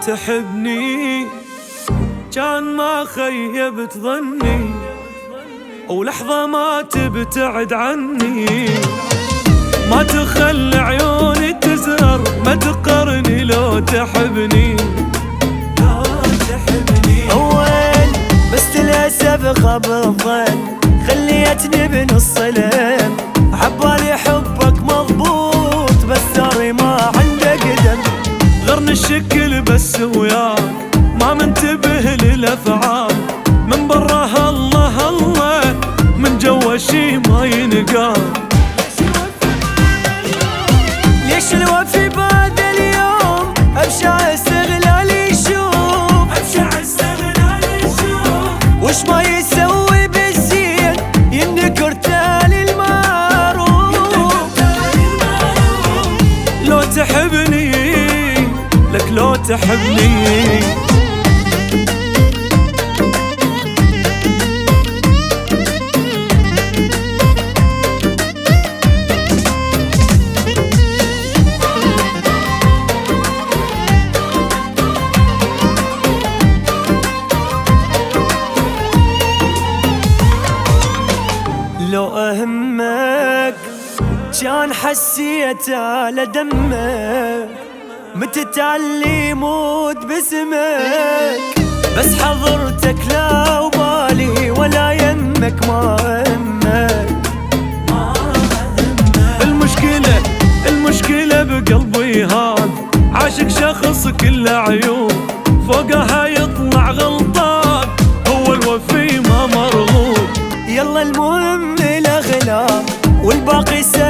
تحبني كان ما خيبت ظني، ولحظة ما تبتعد عني، ما تخلي عيوني تزهر، ما تقرني لو تحبني. أول بس للأسف خاب الظن، خليتني بنص الهم، عبالي حبك مضبوط بس داري ما عنده قدم. غرني الشكل بس وياك، ما منتبه للأفعال، من براها الله الله، من جوا شي ما ينقال. ليش الوفي بعد اليوم أبشع استغلال يشوف، أبشع استغلال يشوف، وش ما يسوي بالزين ينكر تالي المعروف. لو تحبني لك لو تحبني، لو أهمك كان حسيت على دمك، متى تعلي موت باسمك، بس حضرتك لا وبالي ولا يمك ما همك. المشكلة بقلبي هذا، عاشق شخص كله عيوب، فوقها يطلع غلطان، هو الوفي ما مرغوب. يلا المهم الأغلى والباقي